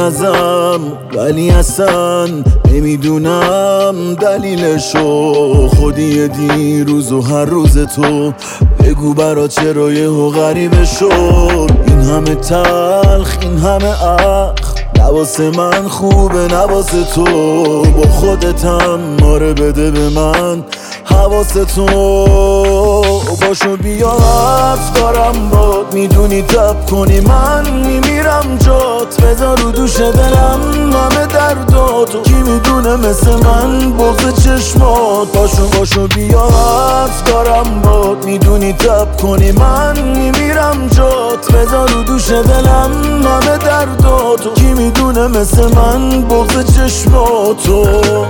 ازم ولی اصلا نمیدونم دلیلشو. خودی دیروز و هر روز تو بگو برا چرا یهو غریبه شد. این همه تلخ این همه اخ نواسه من خوبه نواسه تو. با خودتم ماره بده به من حواستو. باشو بیا حرف دارم باد میدونی تب کنی من میمیرم جات. بذار رو دوش دلم همه درداتو کی میدونه مثل من بغض چشمات. باشو بیا حرف دارم باد میدونی تب کنی من میمیرم جات. بذار رو دوش دلم همه درداتو کی میدونه مثل من بغض چشماتو.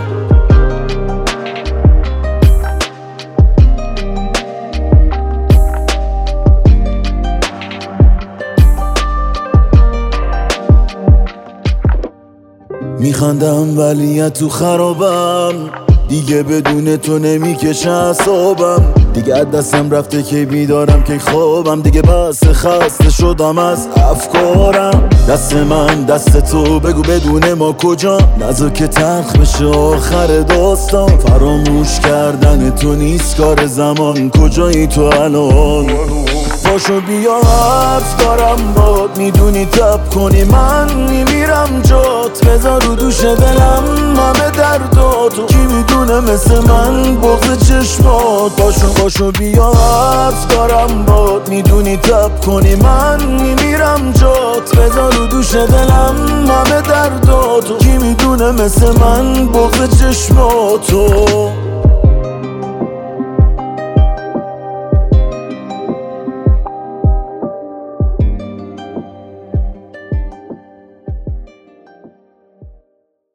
میخندم ولی تو خرابم دیگه بدون تو نمیکشه اعصابم. دیگه از دستم رفته که بیدارم که خوابم. دیگه بس خسته شدم از افکارم. دست من دست تو بگو بدون ما کجا. نذار که تلخ بشه آخر داستان. فراموش کردن تو نیست کار زمان. کجایی تو الان؟ باشو بیا حرف دارم باد میدونی تب کنی من میمیرم جات. بذار رو دوش دلم همه درداتو کی میدونه مثل من بغض چشمات. باشو بیا حرف دارم باد میدونی تب کنی من میمیرم جات. بذار رو دوش دلم همه درداتو کی میدونه مثل من بغض چشماتو.